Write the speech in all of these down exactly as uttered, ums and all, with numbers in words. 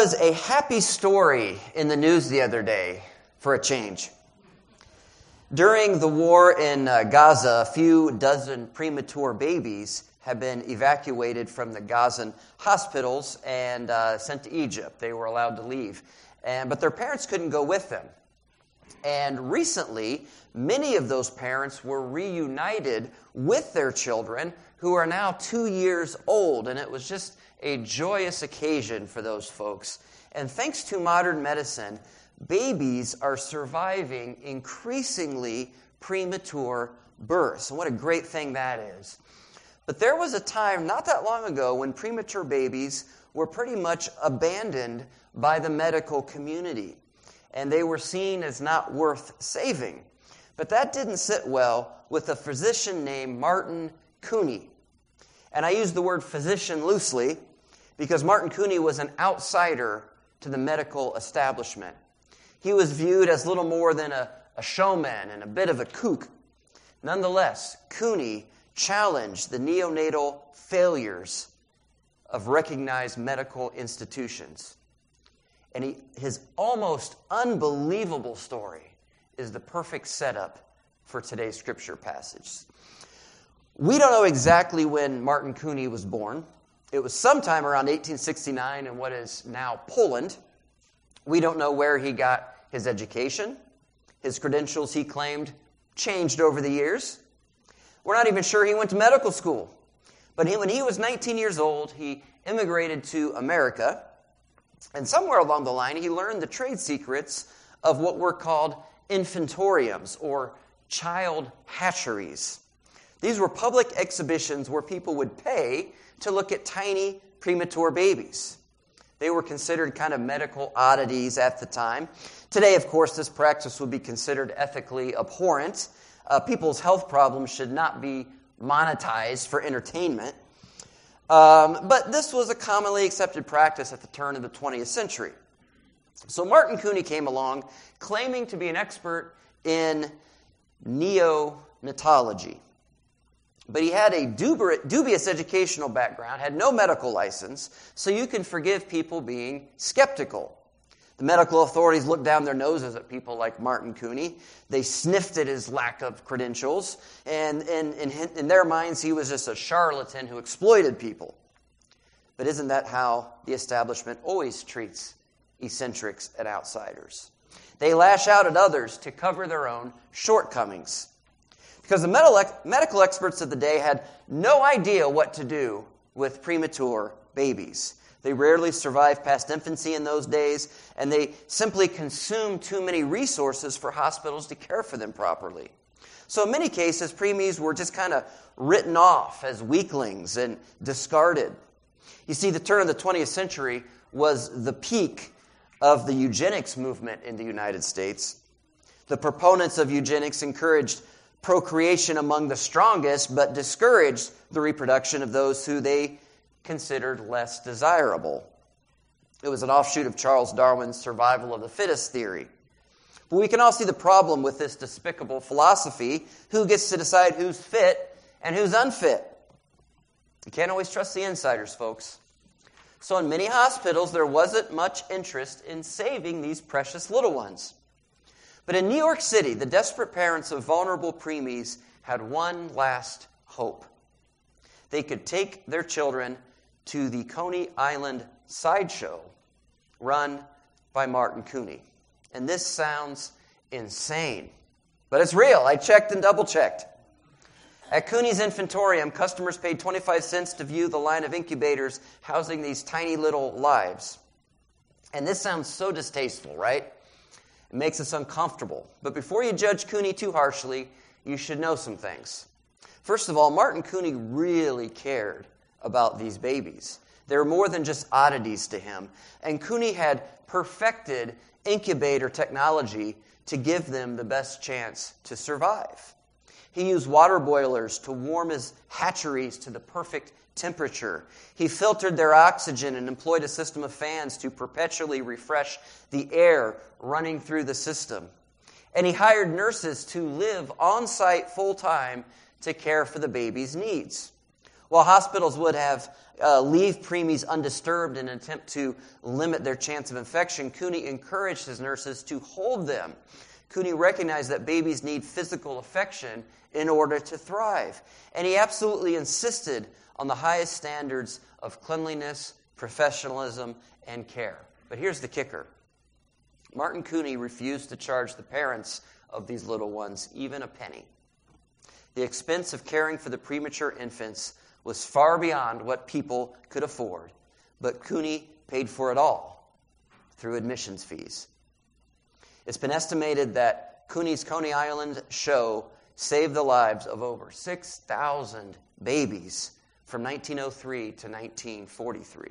was a happy story in the news the other day, for a change. During the war in uh, Gaza, a few dozen premature babies have been evacuated from the Gazan hospitals and uh, sent to Egypt. They were allowed to leave, and, but their parents couldn't go with them. And recently, many of those parents were reunited with their children who are now two years old, and it was just a joyous occasion for those folks. And thanks to modern medicine, babies are surviving increasingly premature births. And what a great thing that is. But there was a time not that long ago when premature babies were pretty much abandoned by the medical community, and they were seen as not worth saving. But that didn't sit well with a physician named Martin Cooney. And I use the word physician loosely because Martin Cooney was an outsider to the medical establishment. He was viewed as little more than a, a showman and a bit of a kook. Nonetheless, Cooney challenged the neonatal failures of recognized medical institutions. And he, his almost unbelievable story is the perfect setup for today's scripture passage. We don't know exactly when Martin Cooney was born. It was sometime around eighteen sixty-nine in what is now Poland. We don't know where he got his education. His credentials, he claimed, changed over the years. We're not even sure he went to medical school. But he, when he was nineteen years old, he immigrated to America. And somewhere along the line, he learned the trade secrets of what were called infantoriums, or child hatcheries. These were public exhibitions where people would pay to look at tiny premature babies. They were considered kind of medical oddities at the time. Today, of course, this practice would be considered ethically abhorrent. Uh, people's health problems should not be monetized for entertainment. Um, but this was a commonly accepted practice at the turn of the twentieth century. So Martin Cooney came along claiming to be an expert in neonatology. But he had a dubious educational background, had no medical license, so you can forgive people being skeptical. The medical authorities looked down their noses at people like Martin Cooney. They sniffed at his lack of credentials, and in, in, in their minds, he was just a charlatan who exploited people. But isn't that how the establishment always treats eccentrics and outsiders? They lash out at others to cover their own shortcomings. Because the medical experts of the day had no idea what to do with premature babies. They rarely survived past infancy in those days, and they simply consumed too many resources for hospitals to care for them properly. So in many cases, preemies were just kind of written off as weaklings and discarded. You see, the turn of the twentieth century was the peak of the eugenics movement in the United States. The proponents of eugenics encouraged procreation among the strongest, but discouraged the reproduction of those who they considered less desirable. It was an offshoot of Charles Darwin's survival of the fittest theory. But we can all see the problem with this despicable philosophy. Who gets to decide who's fit and who's unfit? You can't always trust the insiders, folks. So in many hospitals, there wasn't much interest in saving these precious little ones. But in New York City, the desperate parents of vulnerable preemies had one last hope. They could take their children to the Coney Island sideshow run by Martin Cooney. And this sounds insane, but it's real. I checked and double-checked. At Cooney's Infantorium, customers paid twenty-five cents to view the line of incubators housing these tiny little lives. And this sounds so distasteful, right? It makes us uncomfortable. But before you judge Cooney too harshly, you should know some things. First of all, Martin Cooney really cared about these babies. They were more than just oddities to him. And Cooney had perfected incubator technology to give them the best chance to survive. He used water boilers to warm his hatcheries to the perfect temperature. He filtered their oxygen and employed a system of fans to perpetually refresh the air running through the system. And he hired nurses to live on site full-time to care for the baby's needs. While hospitals would have uh, leave preemies undisturbed in an attempt to limit their chance of infection, Cooney encouraged his nurses to hold them. Cooney recognized that babies need physical affection in order to thrive. And he absolutely insisted on the highest standards of cleanliness, professionalism, and care. But here's the kicker. Martin Cooney refused to charge the parents of these little ones even a penny. The expense of caring for the premature infants was far beyond what people could afford, but Cooney paid for it all through admissions fees. It's been estimated that Cooney's Coney Island show saved the lives of over six thousand babies from nineteen oh three to nineteen forty-three.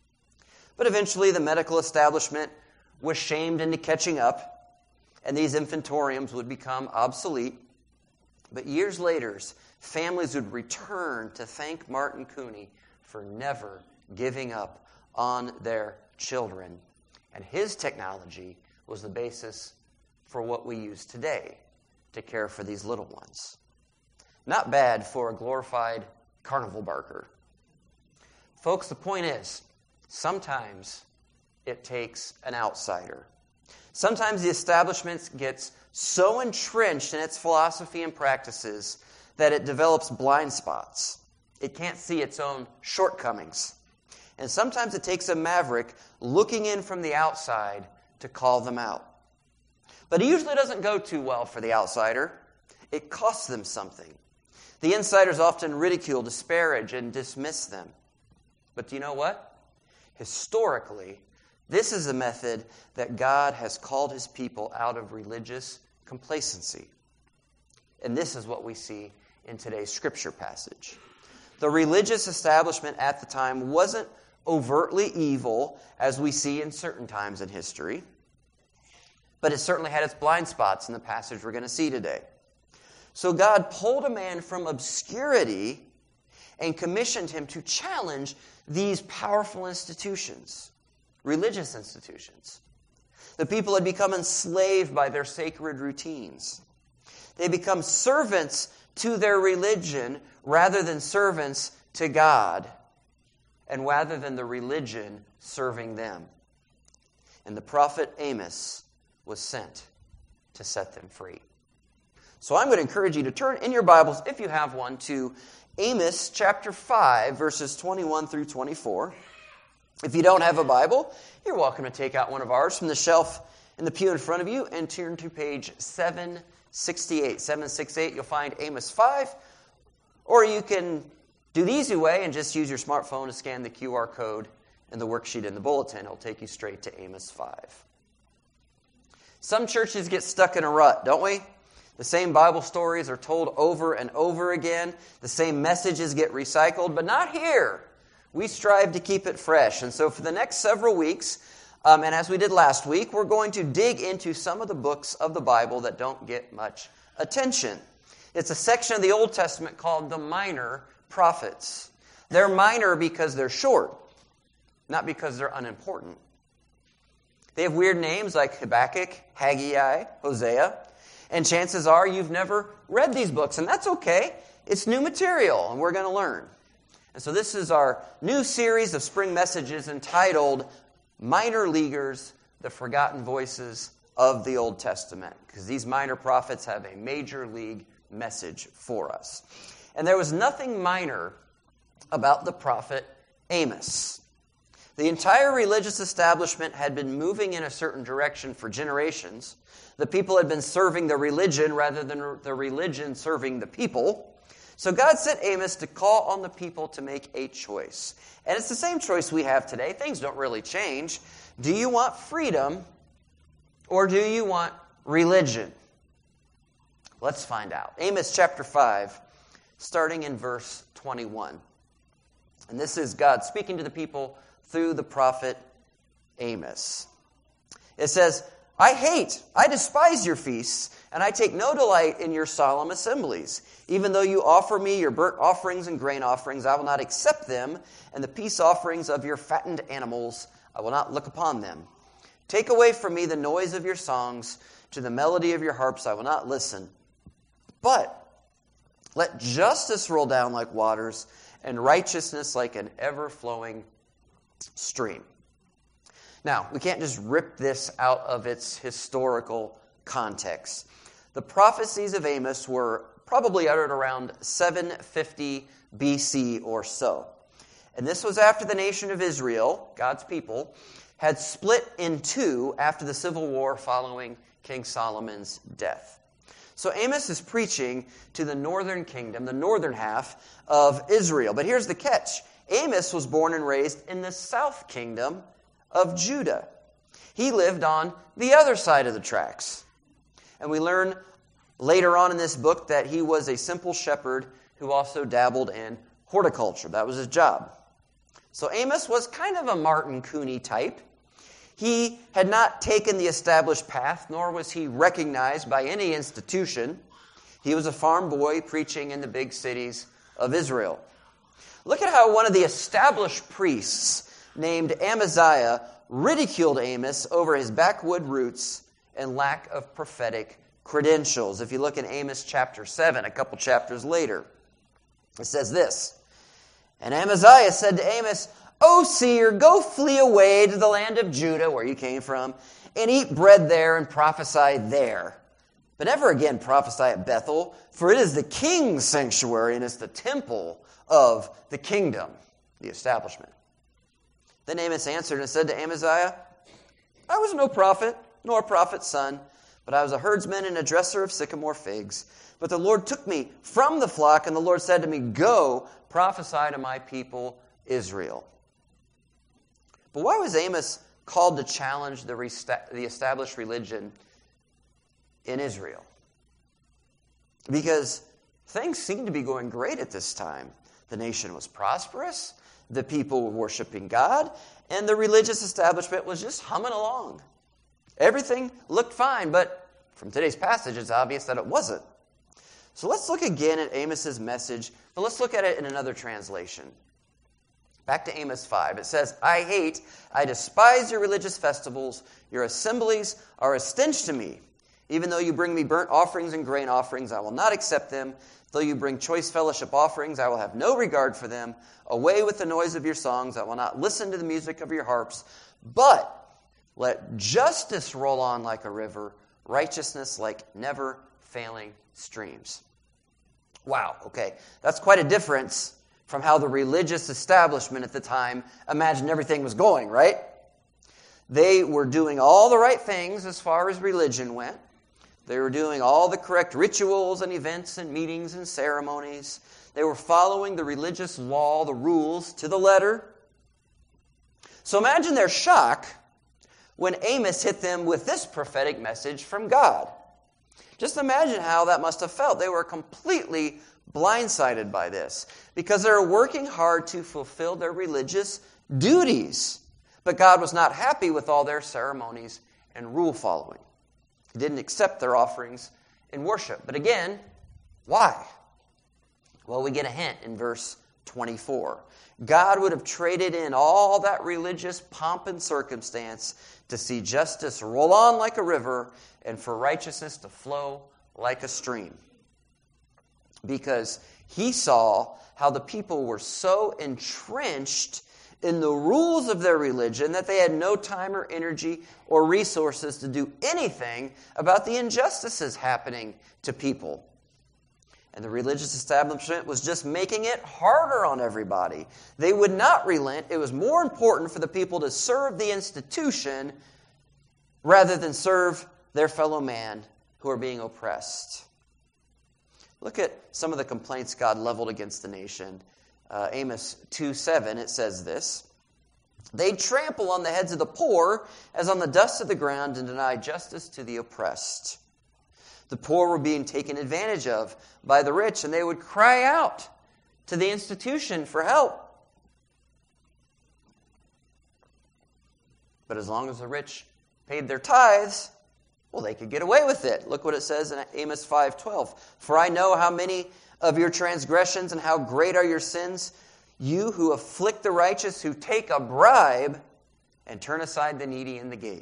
But eventually the medical establishment was shamed into catching up, and these infantoriums would become obsolete. But years later, families would return to thank Martin Cooney for never giving up on their children. And his technology was the basis for what we use today to care for these little ones. Not bad for a glorified carnival barker. Folks, the point is, sometimes it takes an outsider. Sometimes the establishment gets so entrenched in its philosophy and practices that it develops blind spots. It can't see its own shortcomings. And sometimes it takes a maverick looking in from the outside to call them out. But it usually doesn't go too well for the outsider. It costs them something. The insiders often ridicule, disparage, and dismiss them. But do you know what? Historically, this is the method that God has called his people out of religious complacency. And this is what we see in today's scripture passage. The religious establishment at the time wasn't overtly evil, as we see in certain times in history, but it certainly had its blind spots in the passage we're going to see today. So God pulled a man from obscurity and commissioned him to challenge these powerful institutions, religious institutions. The people had become enslaved by their sacred routines. They become servants to their religion rather than servants to God, and rather than the religion serving them. And the prophet Amos was sent to set them free. So I'm going to encourage you to turn in your Bibles, if you have one, to Amos chapter five, verses twenty-one through twenty-four. If you don't have a Bible, you're welcome to take out one of ours from the shelf in the pew in front of you and turn to page seven sixty-eight. seven sixty-eight, you'll find Amos five. Or you can do the easy way and just use your smartphone to scan the Q R code in the worksheet in the bulletin. It'll take you straight to Amos five. Some churches get stuck in a rut, don't we? The same Bible stories are told over and over again. The same messages get recycled, but not here. We strive to keep it fresh. And so for the next several weeks, um, and as we did last week, we're going to dig into some of the books of the Bible that don't get much attention. It's a section of the Old Testament called the Minor Prophets. They're minor because they're short, not because they're unimportant. They have weird names like Habakkuk, Haggai, Hosea. And chances are you've never read these books, and that's okay. It's new material, and we're going to learn. And so this is our new series of spring messages entitled Minor Leaguers, the Forgotten Voices of the Old Testament, because these minor prophets have a major league message for us. And there was nothing minor about the prophet Amos. The entire religious establishment had been moving in a certain direction for generations. The people had been serving the religion rather than the religion serving the people. So God sent Amos to call on the people to make a choice. And it's the same choice we have today. Things don't really change. Do you want freedom or do you want religion? Let's find out. Amos chapter five, starting in verse twenty-one. And this is God speaking to the people through the prophet Amos. It says, I hate, I despise your feasts, and I take no delight in your solemn assemblies. Even though you offer me your burnt offerings and grain offerings, I will not accept them, and the peace offerings of your fattened animals, I will not look upon them. Take away from me the noise of your songs, to the melody of your harps I will not listen. But let justice roll down like waters, and righteousness like an ever-flowing stream. Now, we can't just rip this out of its historical context. The prophecies of Amos were probably uttered around seven fifty B C or so. And this was after the nation of Israel, God's people, had split in two after the civil war following King Solomon's death. So Amos is preaching to the northern kingdom, the northern half of Israel. But here's the catch. Amos was born and raised in the south kingdom of Judah. He lived on the other side of the tracks. And we learn later on in this book that he was a simple shepherd who also dabbled in horticulture. That was his job. So Amos was kind of a Martin Cooney type. He had not taken the established path, nor was he recognized by any institution. He was a farm boy preaching in the big cities of Israel. Look at how one of the established priests named Amaziah ridiculed Amos over his backwood roots and lack of prophetic credentials. If you look in Amos chapter seven, a couple chapters later, it says this, "And Amaziah said to Amos, O seer, go flee away to the land of Judah, where you came from, and eat bread there and prophesy there. But never again prophesy at Bethel, for it is the king's sanctuary and it's the temple of the kingdom," the establishment. Then Amos answered and said to Amaziah, "I was no prophet, nor a prophet's son, but I was a herdsman and a dresser of sycamore figs. But the Lord took me from the flock, and the Lord said to me, Go, prophesy to my people Israel." But why was Amos called to challenge the, resta- the established religion in Israel? Because things seemed to be going great at this time. The nation was prosperous, the people were worshiping God, and the religious establishment was just humming along. Everything looked fine, but from today's passage, it's obvious that it wasn't. So let's look again at Amos's message, but let's look at it in another translation. Back to Amos five. It says, "I hate, I despise your religious festivals. Your assemblies are a stench to me. Even though you bring me burnt offerings and grain offerings, I will not accept them. Though you bring choice fellowship offerings, I will have no regard for them. Away with the noise of your songs. I will not listen to the music of your harps. But let justice roll on like a river, righteousness like never failing streams." Wow, okay. That's quite a difference from how the religious establishment at the time imagined everything was going, right? They were doing all the right things as far as religion went. They were doing all the correct rituals and events and meetings and ceremonies. They were following the religious law, the rules, to the letter. So imagine their shock when Amos hit them with this prophetic message from God. Just imagine how that must have felt. They were completely blindsided by this because they were working hard to fulfill their religious duties. But God was not happy with all their ceremonies and rule following. He didn't accept their offerings in worship. But again, why? Well, we get a hint in verse twenty-four. God would have traded in all that religious pomp and circumstance to see justice roll on like a river and for righteousness to flow like a stream. Because he saw how the people were so entrenched in the rules of their religion that they had no time or energy or resources to do anything about the injustices happening to people. And the religious establishment was just making it harder on everybody. They would not relent. It was more important for the people to serve the institution rather than serve their fellow man who are being oppressed. Look at some of the complaints God leveled against the nation. Uh, Amos two seven, it says this, "They trample on the heads of the poor as on the dust of the ground and deny justice to the oppressed." The poor were being taken advantage of by the rich, and they would cry out to the institution for help. But as long as the rich paid their tithes, well, they could get away with it. Look what it says in Amos five twelve. "For I know how many of your transgressions and how great are your sins. You who afflict the righteous, who take a bribe and turn aside the needy in the gate."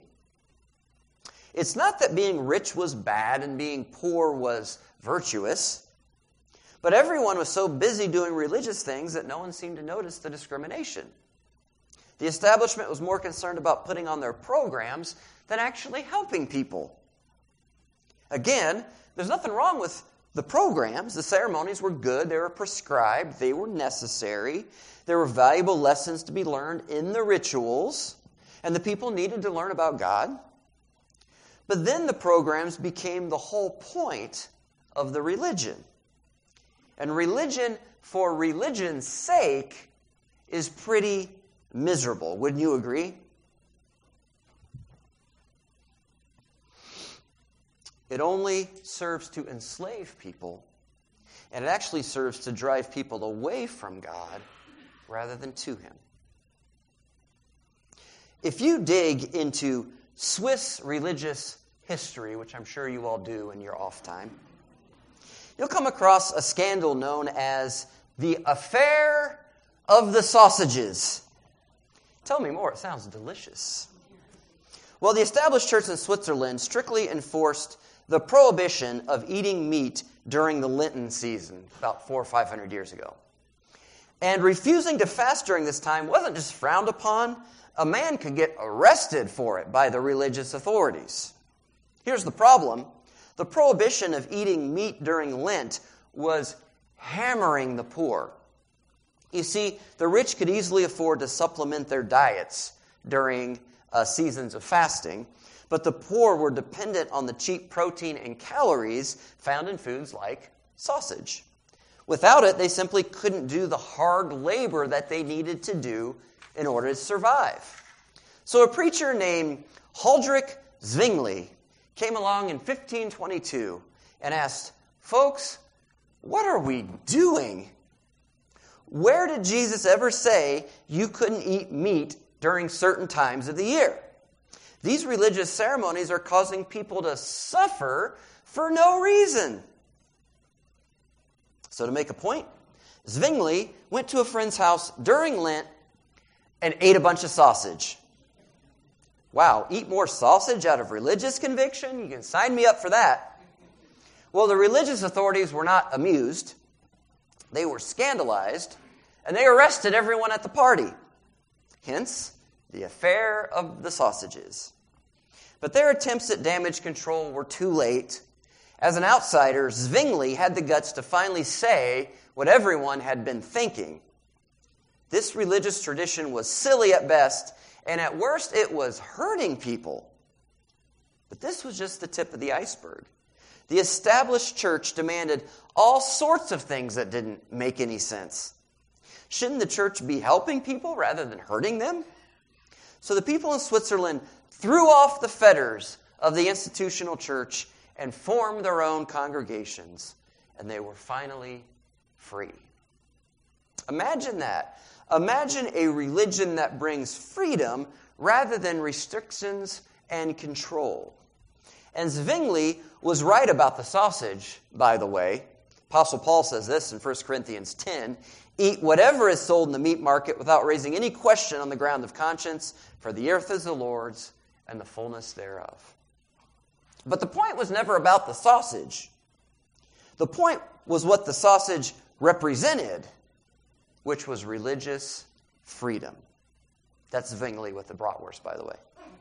It's not that being rich was bad and being poor was virtuous, But everyone was so busy doing religious things that no one seemed to notice the discrimination. The establishment was more concerned about putting on their programs than actually helping people. Again, there's nothing wrong with the programs. The ceremonies were good. They were prescribed. They were necessary. There were valuable lessons to be learned in the rituals, and the people needed to learn about God. But then the programs became the whole point of the religion. And religion for religion's sake is pretty miserable. Wouldn't you agree? It only serves to enslave people, and it actually serves to drive people away from God rather than to Him. If you dig into Swiss religious history, which I'm sure you all do in your off time, you'll come across a scandal known as the Affair of the Sausages. Tell me more, it sounds delicious. Well, the established church in Switzerland strictly enforced the prohibition of eating meat during the Lenten season, about four or five hundred years ago. And refusing to fast during this time wasn't just frowned upon. A man could get arrested for it by the religious authorities. Here's the problem. The prohibition of eating meat during Lent was hammering the poor. You see, the rich could easily afford to supplement their diets during uh, seasons of fasting, but the poor were dependent on the cheap protein and calories found in foods like sausage. Without it, they simply couldn't do the hard labor that they needed to do in order to survive. So a preacher named Huldrych Zwingli came along in fifteen twenty-two and asked, "Folks, what are we doing? Where did Jesus ever say you couldn't eat meat during certain times of the year? These religious ceremonies are causing people to suffer for no reason." So to make a point, Zwingli went to a friend's house during Lent and ate a bunch of sausage. Wow, eat more sausage out of religious conviction? You can sign me up for that. Well, the religious authorities were not amused. They were scandalized, and they arrested everyone at the party. Hence, the Affair of the Sausages. But their attempts at damage control were too late. As an outsider, Zwingli had the guts to finally say what everyone had been thinking. This religious tradition was silly at best, and at worst it was hurting people. But this was just the tip of the iceberg. The established church demanded all sorts of things that didn't make any sense. Shouldn't the church be helping people rather than hurting them? So the people in Switzerland threw off the fetters of the institutional church and formed their own congregations, and they were finally free. Imagine that. Imagine a religion that brings freedom rather than restrictions and control. And Zwingli was right about the sausage, by the way. Apostle Paul says this in First Corinthians ten, "Eat whatever is sold in the meat market without raising any question on the ground of conscience, for the earth is the Lord's and the fullness thereof." But the point was never about the sausage. The point was what the sausage represented, which was religious freedom. That's Zwingli with the bratwurst, by the way.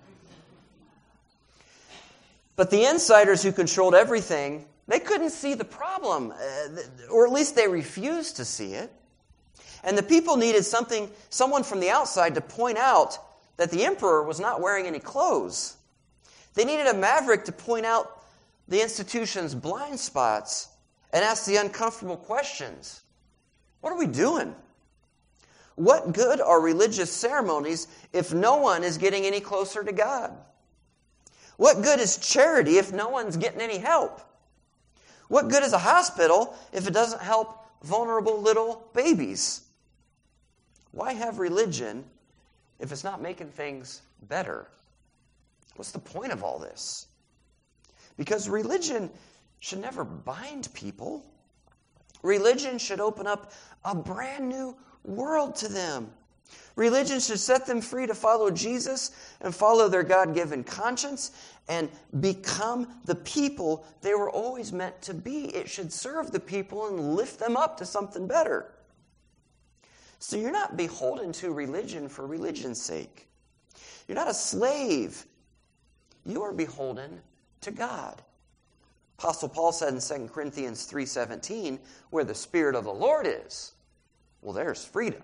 But the insiders who controlled everything, they couldn't see the problem, or at least they refused to see it. And the people needed something, someone from the outside to point out that the emperor was not wearing any clothes. They needed a maverick to point out the institution's blind spots and ask the uncomfortable questions. What are we doing? What good are religious ceremonies if no one is getting any closer to God? What good is charity if no one's getting any help? What good is a hospital if it doesn't help vulnerable little babies? Why have religion if it's not making things better? What's the point of all this? Because religion should never bind people. Religion should open up a brand new world to them. Religion should set them free to follow Jesus and follow their God-given conscience and become the people they were always meant to be. It should serve the people and lift them up to something better. So you're not beholden to religion for religion's sake. You're not a slave. You are beholden to God. Apostle Paul said in Second Corinthians three seventeen, where the Spirit of the Lord is, well, there's freedom.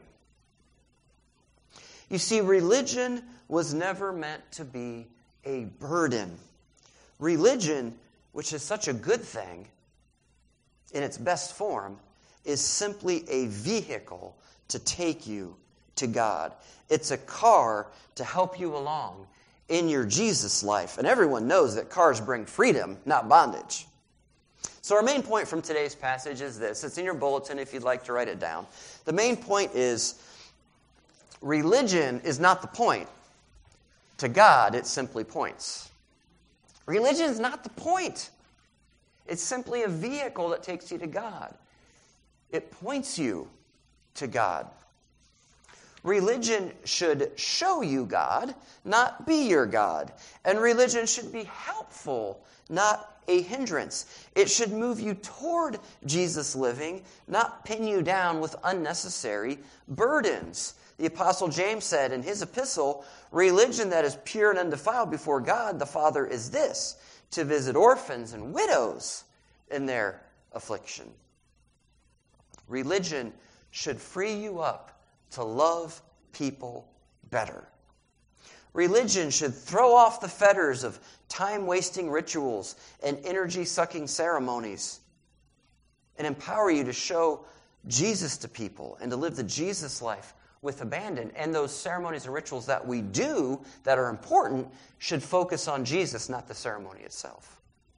You see, religion was never meant to be a burden. Religion, which is such a good thing in its best form, is simply a vehicle to take you to God. It's a car to help you along in your Jesus life. And everyone knows that cars bring freedom, not bondage. So our main point from today's passage is this. It's in your bulletin if you'd like to write it down. The main point is, religion is not the point. To God, it simply points. Religion is not the point. It's simply a vehicle that takes you to God. It points you to God. Religion should show you God, not be your God. And religion should be helpful, not a hindrance. It should move you toward Jesus living, not pin you down with unnecessary burdens. The Apostle James said in his epistle, religion that is pure and undefiled before God the Father is this, to visit orphans and widows in their affliction. Religion should free you up to love people better. Religion should throw off the fetters of time-wasting rituals and energy-sucking ceremonies and empower you to show Jesus to people and to live the Jesus life with abandon. And those ceremonies and rituals that we do that are important should focus on Jesus, not the ceremony itself.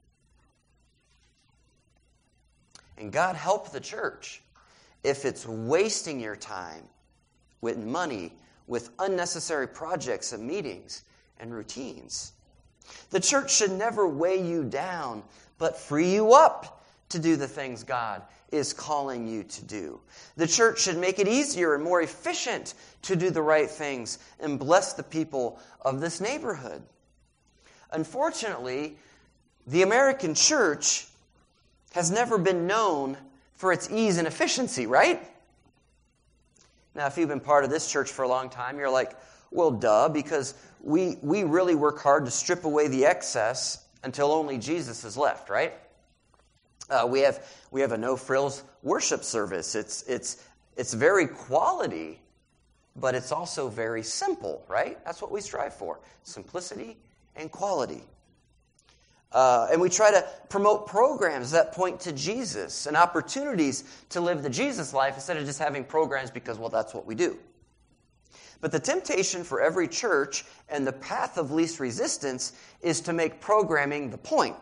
And God help the church if it's wasting your time with money, with unnecessary projects and meetings and routines. The church should never weigh you down, but free you up to do the things God is calling you to do. The church should make it easier and more efficient to do the right things and bless the people of this neighborhood. Unfortunately, the American church has never been known for its ease and efficiency, right? Now, if you've been part of this church for a long time, you're like, well, duh, because we we really work hard to strip away the excess until only Jesus is left, right? Uh, we have we have a no-frills worship service. It's it's it's very quality, but it's also very simple, right? That's what we strive for: simplicity and quality. Uh, and we try to promote programs that point to Jesus and opportunities to live the Jesus life instead of just having programs because, well, that's what we do. But the temptation for every church and the path of least resistance is to make programming the point.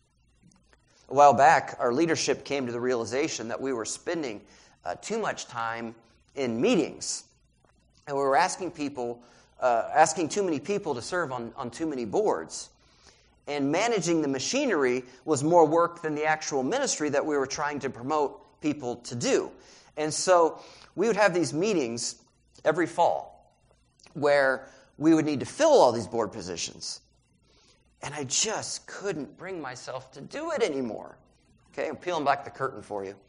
A while back, our leadership came to the realization that we were spending uh, too much time in meetings. And we were asking people, uh, asking too many people to serve on, on too many boards. And managing the machinery was more work than the actual ministry that we were trying to promote people to do. And so we would have these meetings every fall where we would need to fill all these board positions. And I just couldn't bring myself to do it anymore. Okay, I'm peeling back the curtain for you.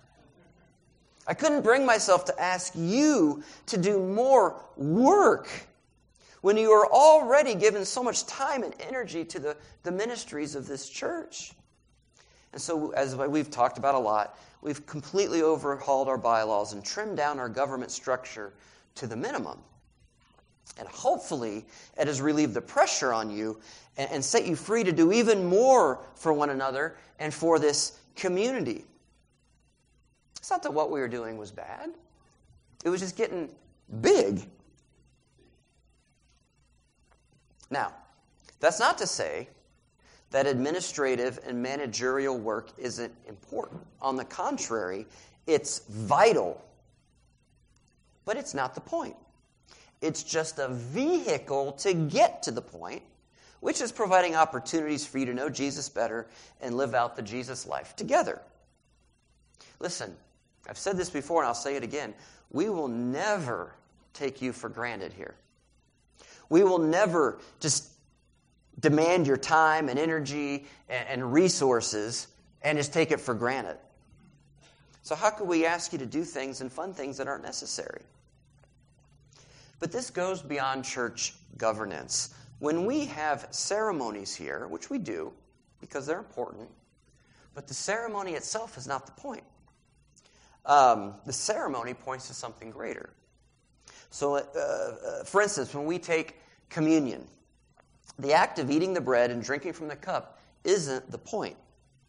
I couldn't bring myself to ask you to do more work when you are already given so much time and energy to the, the ministries of this church. And so, as we've talked about a lot, we've completely overhauled our bylaws and trimmed down our government structure to the minimum. And hopefully, it has relieved the pressure on you and, and set you free to do even more for one another and for this community. It's not that what we were doing was bad. It was just getting big. Now, that's not to say that administrative and managerial work isn't important. On the contrary, it's vital. But it's not the point. It's just a vehicle to get to the point, which is providing opportunities for you to know Jesus better and live out the Jesus life together. Listen, I've said this before and I'll say it again. We will never take you for granted here. We will never just demand your time and energy and resources and just take it for granted. So how could we ask you to do things and fun things that aren't necessary? But this goes beyond church governance. When we have ceremonies here, which we do because they're important, but the ceremony itself is not the point. Um, the ceremony points to something greater. So, uh, uh, for instance, when we take communion, the act of eating the bread and drinking from the cup isn't the point,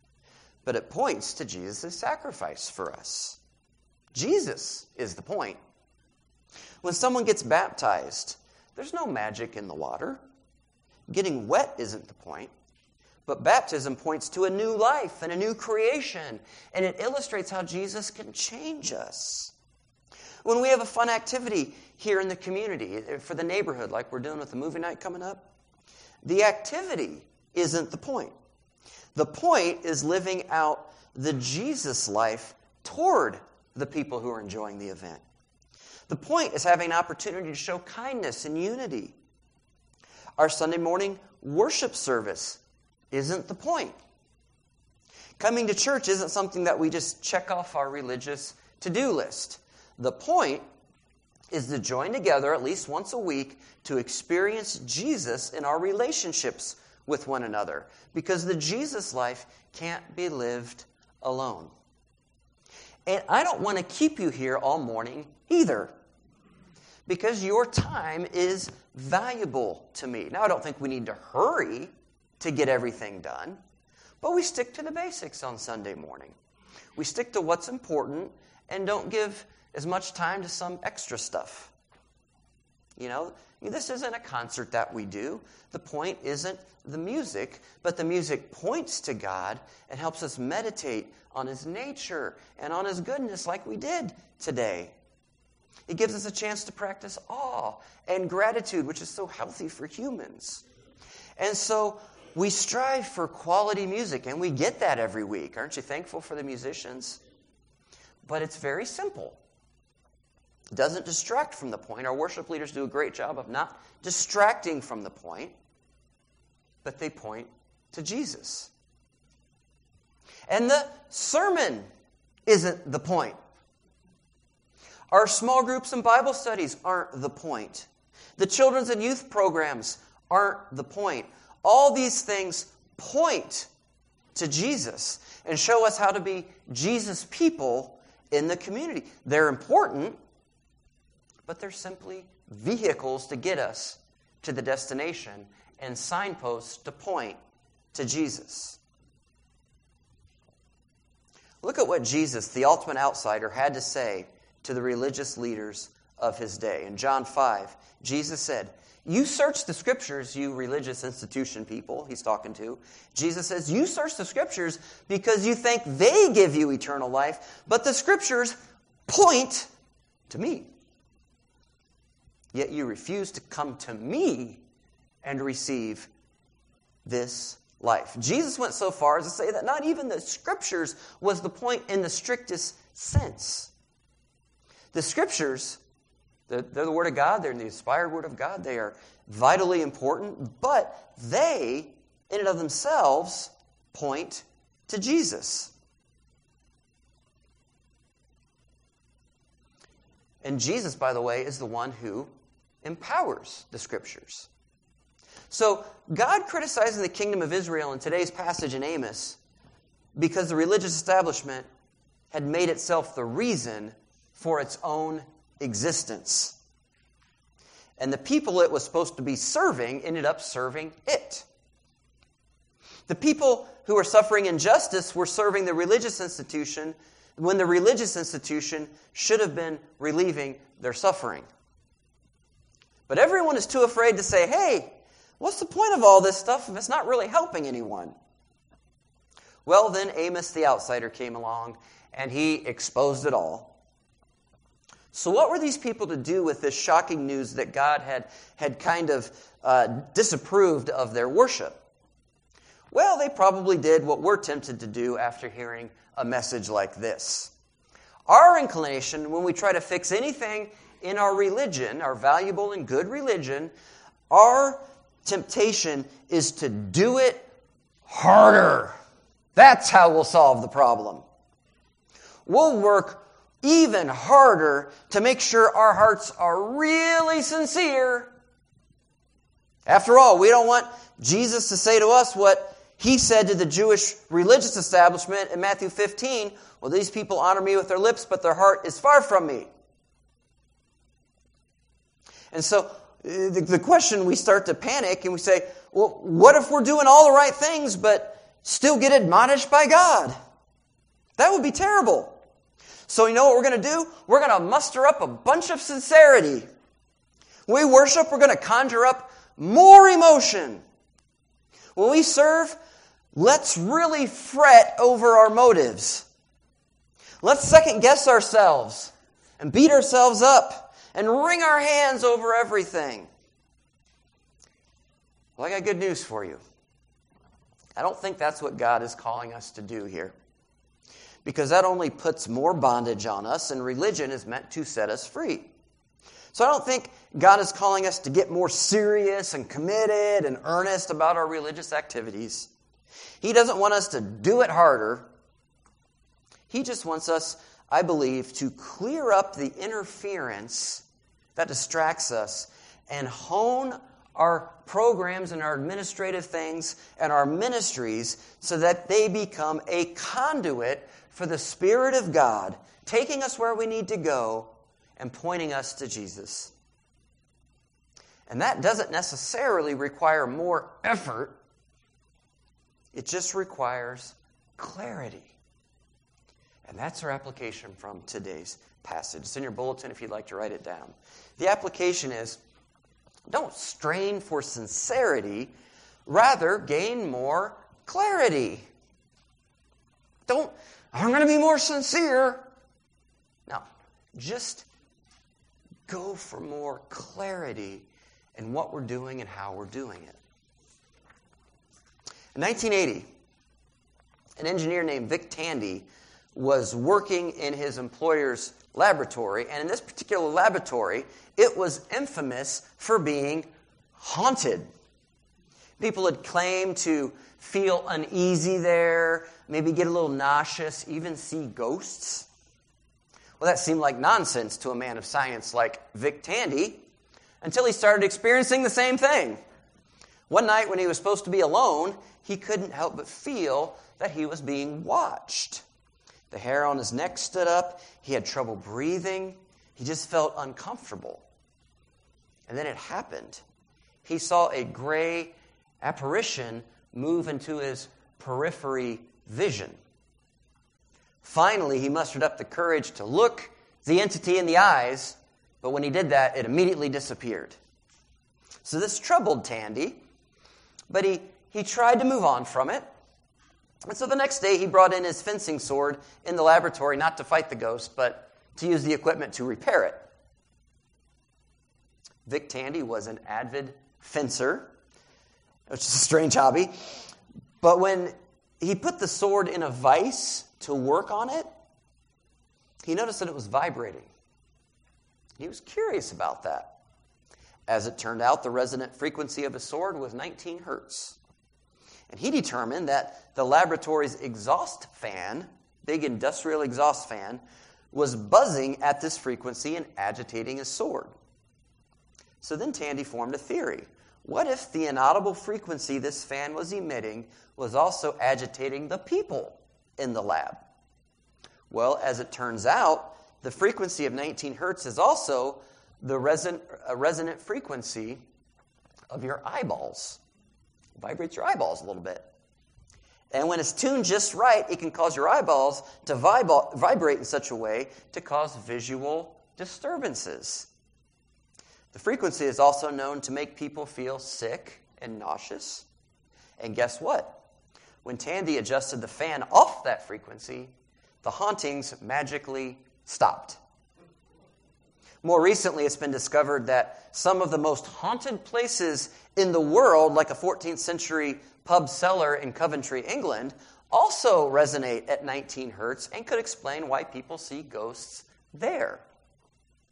but it points to Jesus' sacrifice for us. Jesus is the point. When someone gets baptized, there's no magic in the water. Getting wet isn't the point, but baptism points to a new life and a new creation, and it illustrates how Jesus can change us. When we have a fun activity here in the community for the neighborhood, like we're doing with the movie night coming up, the activity isn't the point. The point is living out the Jesus life toward the people who are enjoying the event. The point is having an opportunity to show kindness and unity. Our Sunday morning worship service isn't the point. Coming to church isn't something that we just check off our religious to-do list. The point is to join together at least once a week to experience Jesus in our relationships with one another, because the Jesus life can't be lived alone. And I don't want to keep you here all morning either, because your time is valuable to me. Now, I don't think we need to hurry to get everything done, but we stick to the basics on Sunday morning. We stick to what's important and don't give as much time to some extra stuff. You know, this isn't a concert that we do. The point isn't the music, but the music points to God and helps us meditate on His nature and on His goodness like we did today. It gives us a chance to practice awe and gratitude, which is so healthy for humans. And so we strive for quality music, and we get that every week. Aren't you thankful for the musicians? But it's very simple. It doesn't distract from the point. Our worship leaders do a great job of not distracting from the point, but they point to Jesus. And the sermon isn't the point. Our small groups and Bible studies aren't the point. The children's and youth programs aren't the point. All these things point to Jesus and show us how to be Jesus people in the community. They're important, but they're simply vehicles to get us to the destination and signposts to point to Jesus. Look at what Jesus, the ultimate outsider, had to say to the religious leaders of his day. In John five, Jesus said, "You search the Scriptures, you religious institution people," he's talking to. Jesus says, "You search the Scriptures because you think they give you eternal life, but the Scriptures point to me. Yet you refuse to come to me and receive this life." Jesus went so far as to say that not even the Scriptures was the point in the strictest sense. The Scriptures, they're the Word of God, they're the inspired Word of God, they are vitally important, but they, in and of themselves, point to Jesus. And Jesus, by the way, is the one who empowers the Scriptures. So God criticizing the kingdom of Israel in today's passage in Amos because the religious establishment had made itself the reason for its own existence. And the people it was supposed to be serving ended up serving it. The people who were suffering injustice were serving the religious institution when the religious institution should have been relieving their suffering. But everyone is too afraid to say, "Hey, what's the point of all this stuff if it's not really helping anyone?" Well, then Amos the outsider came along and he exposed it all. So what were these people to do with this shocking news that God had, had kind of uh, disapproved of their worship? Well, they probably did what we're tempted to do after hearing a message like this. Our inclination when we try to fix anything in our religion, our valuable and good religion, our temptation is to do it harder. That's how we'll solve the problem. We'll work even harder to make sure our hearts are really sincere. After all, we don't want Jesus to say to us what he said to the Jewish religious establishment in Matthew fifteen, well, these people honor me with their lips, but their heart is far from me. And so the, the question, we start to panic and we say, well, what if we're doing all the right things but still get admonished by God? That would be terrible. So you know what we're going to do? We're going to muster up a bunch of sincerity. When we worship, we're going to conjure up more emotion. When we serve, let's really fret over our motives. Let's second guess ourselves and beat ourselves up and wring our hands over everything. Well, I got good news for you. I don't think that's what God is calling us to do here. Because that only puts more bondage on us, and religion is meant to set us free. So I don't think God is calling us to get more serious and committed and earnest about our religious activities. He doesn't want us to do it harder. He just wants us, I believe, to clear up the interference that distracts us and hone our programs and our administrative things and our ministries so that they become a conduit for the Spirit of God, taking us where we need to go and pointing us to Jesus. And that doesn't necessarily require more effort. It just requires clarity. And that's our application from today's passage. It's in your bulletin if you'd like to write it down. The application is, don't strain for sincerity, rather gain more clarity. Don't, I'm going to be more sincere. No, just go for more clarity in what we're doing and how we're doing it. In nineteen eighty, an engineer named Vic Tandy was working in his employer's laboratory, and in this particular laboratory, it was infamous for being haunted. People had claimed to feel uneasy there, maybe get a little nauseous, even see ghosts. Well, that seemed like nonsense to a man of science like Vic Tandy, until he started experiencing the same thing. One night when he was supposed to be alone, he couldn't help but feel that he was being watched. The hair on his neck stood up. He had trouble breathing. He just felt uncomfortable. And then it happened. He saw a gray apparition move into his periphery vision. Finally, he mustered up the courage to look the entity in the eyes, but when he did that, it immediately disappeared. So this troubled Tandy, but he, he tried to move on from it. And so the next day, he brought in his fencing sword in the laboratory, not to fight the ghost, but to use the equipment to repair it. Vic Tandy was an avid fencer, which is a strange hobby. But when he put the sword in a vise to work on it, he noticed that it was vibrating. He was curious about that. As it turned out, the resonant frequency of his sword was nineteen hertz. And he determined that the laboratory's exhaust fan, big industrial exhaust fan, was buzzing at this frequency and agitating his sword. So then Tandy formed a theory. What if the inaudible frequency this fan was emitting was also agitating the people in the lab? Well, as it turns out, the frequency of nineteen hertz is also the reson- resonant frequency of your eyeballs. It vibrates your eyeballs a little bit. And when it's tuned just right, it can cause your eyeballs to vib- vibrate in such a way to cause visual disturbances. The frequency is also known to make people feel sick and nauseous. And guess what? When Tandy adjusted the fan off that frequency, the hauntings magically stopped. More recently, it's been discovered that some of the most haunted places in the world, like a fourteenth century pub cellar in Coventry, England, also resonate at nineteen hertz and could explain why people see ghosts there.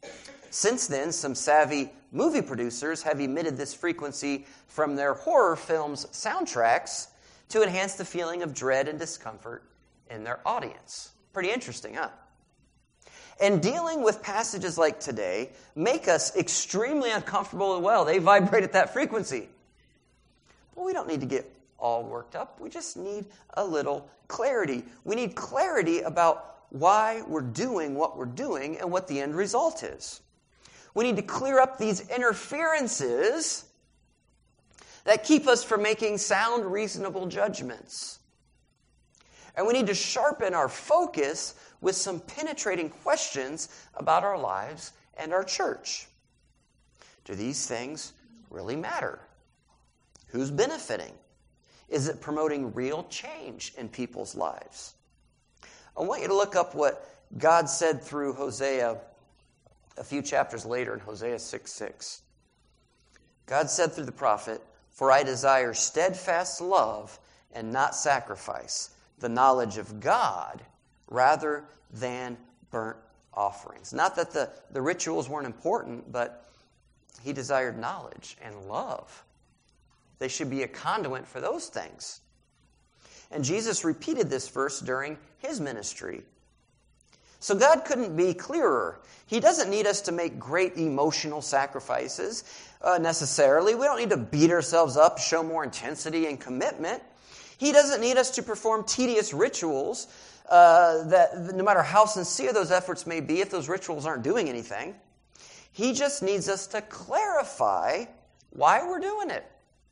Since then, some savvy movie producers have emitted this frequency from their horror films' soundtracks to enhance the feeling of dread and discomfort in their audience. Pretty interesting, huh? And dealing with passages like today make us extremely uncomfortable as well. They vibrate at that frequency. But we don't need to get all worked up. We just need a little clarity. We need clarity about why we're doing what we're doing and what the end result is. We need to clear up these interferences that keep us from making sound, reasonable judgments. And we need to sharpen our focus with some penetrating questions about our lives and our church. Do these things really matter? Who's benefiting? Is it promoting real change in people's lives? I want you to look up what God said through Hosea a few chapters later in Hosea six six. God said through the prophet, "For I desire steadfast love and not sacrifice, the knowledge of God rather than burnt offerings." Not that the, the rituals weren't important, but he desired knowledge and love. They should be a conduit for those things. And Jesus repeated this verse during his ministry. So God couldn't be clearer. He doesn't need us to make great emotional sacrifices uh, necessarily. We don't need to beat ourselves up, show more intensity and commitment. He doesn't need us to perform tedious rituals uh, that no matter how sincere those efforts may be, if those rituals aren't doing anything. He just needs us to clarify why we're doing it.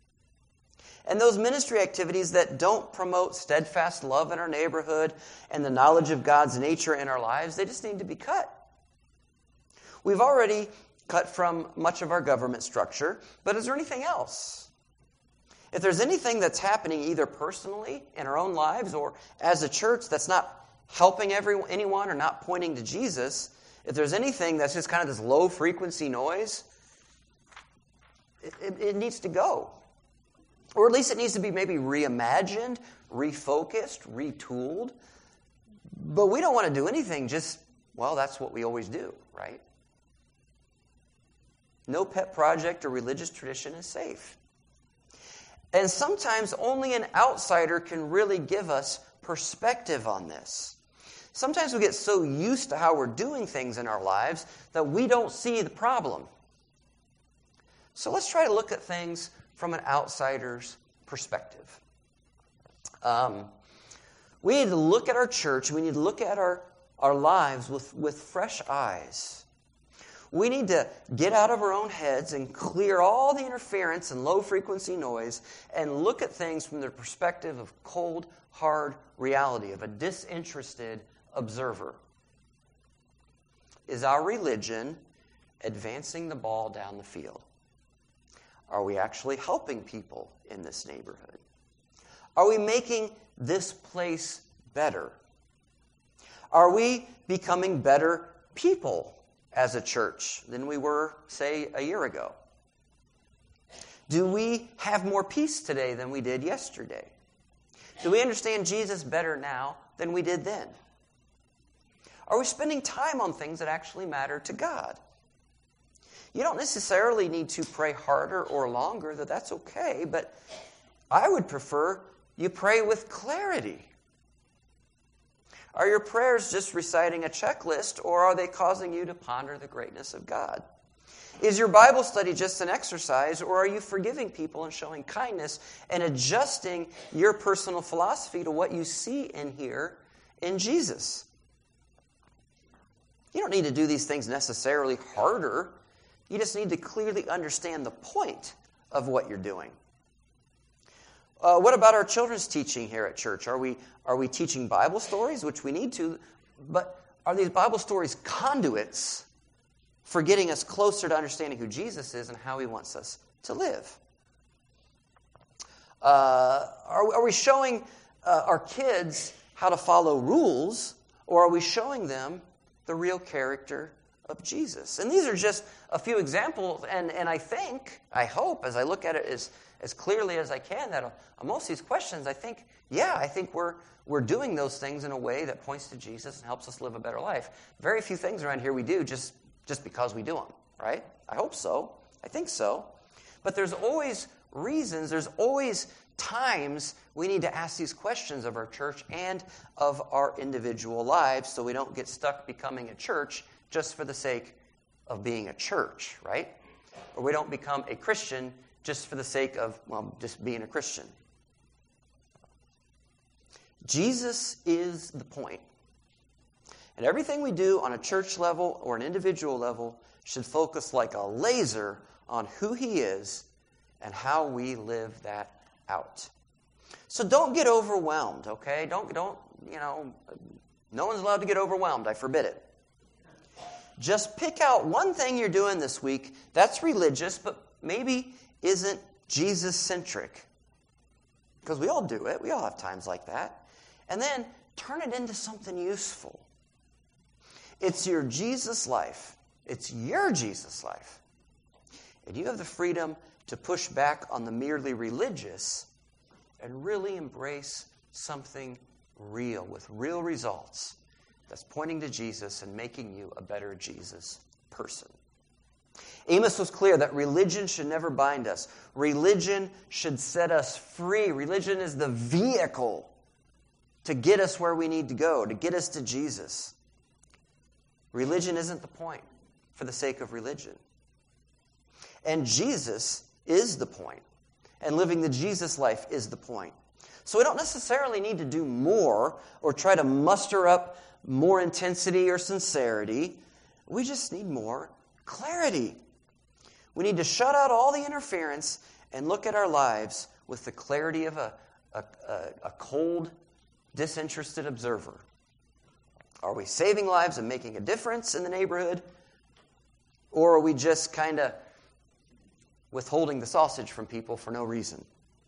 And those ministry activities that don't promote steadfast love in our neighborhood and the knowledge of God's nature in our lives, they just need to be cut. We've already cut from much of our government structure, but is there anything else? If there's anything that's happening either personally in our own lives or as a church that's not helping everyone, anyone or not pointing to Jesus, if there's anything that's just kind of this low-frequency noise, it, it, it needs to go. Or at least it needs to be maybe reimagined, refocused, retooled. But we don't want to do anything just, well, that's what we always do, right? No pet project or religious tradition is safe. And sometimes only an outsider can really give us perspective on this. Sometimes we get so used to how we're doing things in our lives that we don't see the problem. So let's try to look at things from an outsider's perspective. Um, we need to look at our church, we need to look at our, our lives with, with fresh eyes. We need to get out of our own heads and clear all the interference and low-frequency noise and look at things from the perspective of cold, hard reality, of a disinterested observer. Is our religion advancing the ball down the field? Are we actually helping people in this neighborhood? Are we making this place better? Are we becoming better people as a church than we were, say, a year ago? Do we have more peace today than we did yesterday? Do we understand Jesus better now than we did then? Are we spending time on things that actually matter to God? You don't necessarily need to pray harder or longer, that that's okay, but I would prefer you pray with clarity. Are your prayers just reciting a checklist, or are they causing you to ponder the greatness of God? Is your Bible study just an exercise, or are you forgiving people and showing kindness and adjusting your personal philosophy to what you see and hear in Jesus? You don't need to do these things necessarily harder. You just need to clearly understand the point of what you're doing. Uh, what about our children's teaching here at church? Are we, are we teaching Bible stories, which we need to, but are these Bible stories conduits for getting us closer to understanding who Jesus is and how he wants us to live? Uh, are, are we showing uh, our kids how to follow rules, or are we showing them the real character of Jesus? And these are just a few examples, and, and I think, I hope, as I look at it as, as clearly as I can, that on most of these questions, I think, yeah, I think we're we're doing those things in a way that points to Jesus and helps us live a better life. Very few things around here we do just just because we do them, right? I hope so. I think so. But there's always reasons, there's always times we need to ask these questions of our church and of our individual lives so we don't get stuck becoming a church just for the sake of being a church, right? Or we don't become a Christian just for the sake of, well, just being a Christian. Jesus is the point. And everything we do on a church level or an individual level should focus like a laser on who he is and how we live that out. So don't get overwhelmed, okay? Don't, don't, you know, no one's allowed to get overwhelmed. I forbid it. Just pick out one thing you're doing this week that's religious, but maybe isn't Jesus-centric. Because we all do it. We all have times like that. And then turn it into something useful. It's your Jesus life. It's your Jesus life. And you have the freedom to push back on the merely religious and really embrace something real with real results that's pointing to Jesus and making you a better Jesus person. Amos was clear that religion should never bind us. Religion should set us free. Religion is the vehicle to get us where we need to go, to get us to Jesus. Religion isn't the point for the sake of religion. And Jesus is the point. And living the Jesus life is the point. So we don't necessarily need to do more or try to muster up more intensity or sincerity. We just need more clarity. We need to shut out all the interference and look at our lives with the clarity of a, a, a, a cold, disinterested observer. Are we saving lives and making a difference in the neighborhood? Or are we just kind of withholding the sausage from people for no reason?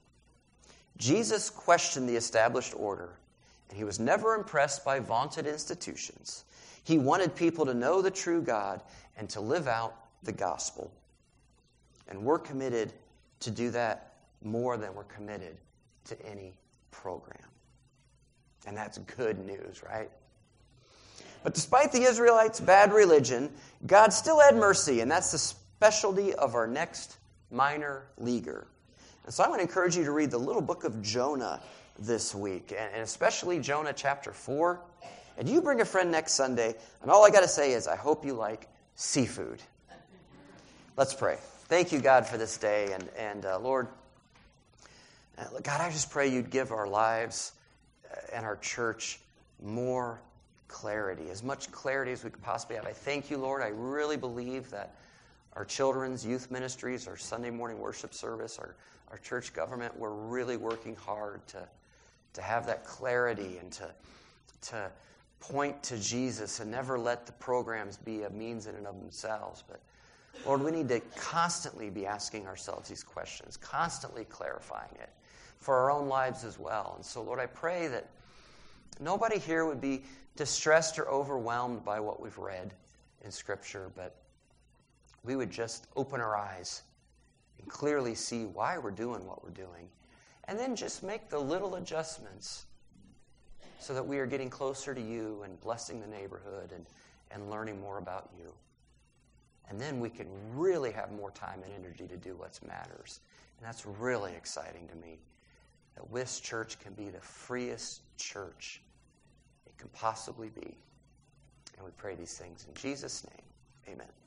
Jesus questioned the established order, and he was never impressed by vaunted institutions. He wanted people to know the true God and to live out the gospel. And we're committed to do that more than we're committed to any program. And that's good news, right? But despite the Israelites' bad religion, God still had mercy, and that's the specialty of our next minor leaguer. And so I'm going to encourage you to read the little book of Jonah this week, and especially Jonah chapter four. And you bring a friend next Sunday, and all I got to say is I hope you like seafood. Let's pray. Thank you, God, for this day. And, and uh, Lord, uh, God, I just pray you'd give our lives and our church more clarity, as much clarity as we could possibly have. I thank you, Lord. I really believe that our children's youth ministries, our Sunday morning worship service, our, our church government, we're really working hard to, to have that clarity and to, to point to Jesus and never let the programs be a means in and of themselves. But Lord, we need to constantly be asking ourselves these questions, constantly clarifying it for our own lives as well. And so, Lord, I pray that nobody here would be distressed or overwhelmed by what we've read in Scripture, but we would just open our eyes and clearly see why we're doing what we're doing, and then just make the little adjustments so that we are getting closer to you and blessing the neighborhood and, and learning more about you. And then we can really have more time and energy to do what matters. And that's really exciting to me, that this church can be the freest church it can possibly be. And we pray these things in Jesus' name. Amen.